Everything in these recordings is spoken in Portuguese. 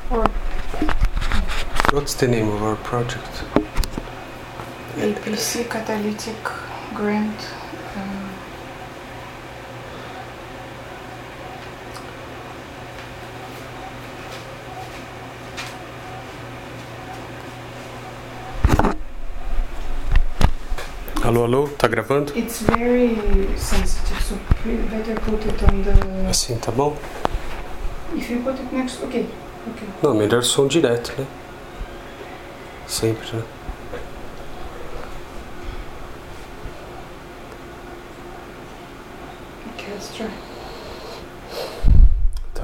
Or What's the name of our project? APC Catalytic Grant. Alô, alô, tá gravando? It's very sensitive, so better put it on the. Assim, tá bom? If you put it next, okay. Não, melhor som direto, né? Sempre, né? Okay, let's try. Tá,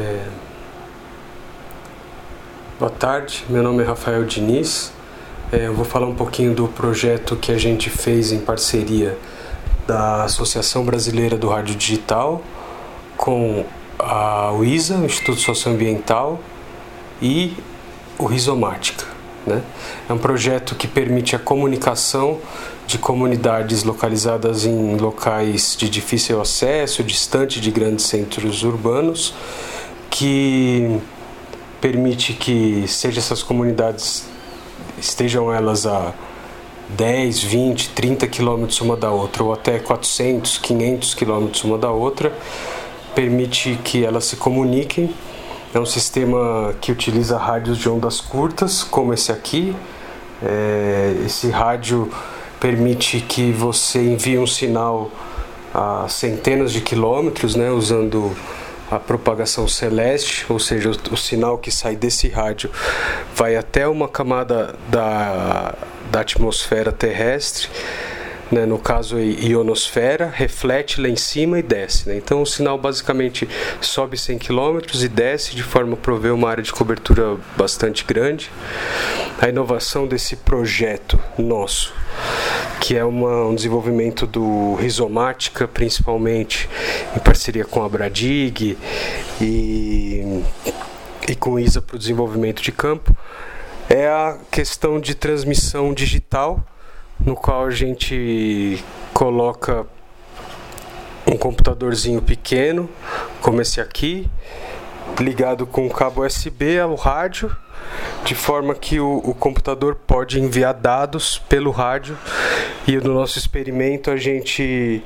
Boa tarde, meu nome é Rafael Diniz. Eu vou falar um pouquinho do projeto que a gente fez em parceria da Associação Brasileira do Rádio Digital com a UISA, o Instituto Socioambiental, e o Rizomática, né? É um projeto que permite a comunicação de comunidades localizadas em locais de difícil acesso, distante de grandes centros urbanos, que permite que seja essas comunidades estejam elas a 10, 20, 30 quilômetros uma da outra, ou até 400, 500 quilômetros uma da outra, permite que elas se comuniquem. É um sistema que utiliza rádios de ondas curtas, como esse aqui. Esse rádio permite que você envie um sinal a centenas de quilômetros, né, usando a propagação celeste, ou seja, o sinal que sai desse rádio vai até uma camada da atmosfera terrestre, né, no caso a ionosfera, reflete lá em cima e desce, né? Então o sinal basicamente sobe 100 km e desce de forma a prover uma área de cobertura bastante grande. A inovação desse projeto nosso, que é um desenvolvimento do Rizomática, principalmente em parceria com a Bradig e com a ISA para o desenvolvimento de campo, é a questão de transmissão digital, no qual a gente coloca um computadorzinho pequeno, como esse aqui, ligado com um cabo USB ao rádio, de forma que o computador pode enviar dados pelo rádio. E no nosso experimento a gente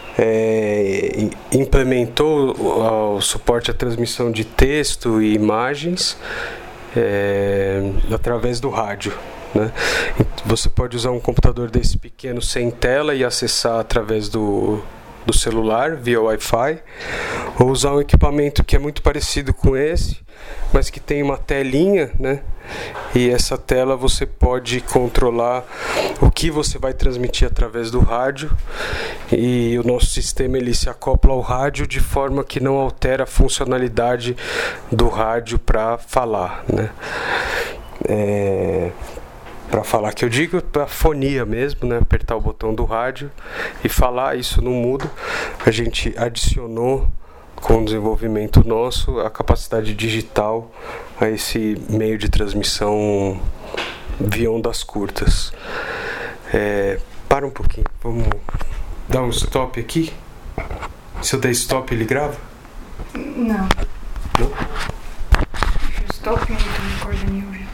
implementou o suporte à transmissão de texto e imagens através do rádio, né? Você pode usar um computador desse pequeno sem tela e acessar através do celular via Wi-Fi, ou usar um equipamento que é muito parecido com esse, mas que tem uma telinha, né? E essa tela você pode controlar o que você vai transmitir através do rádio, e o nosso sistema ele se acopla ao rádio de forma que não altera a funcionalidade do rádio para falar, né? Para falar que eu digo a fonia mesmo, né? Apertar o botão do rádio e falar, isso não muda. A gente adicionou com o desenvolvimento nosso a capacidade digital a esse meio de transmissão via ondas curtas. Para um pouquinho, vamos dar um stop aqui. Se eu der stop, ele grava? Não. Não? If you stop, you need to record a new video.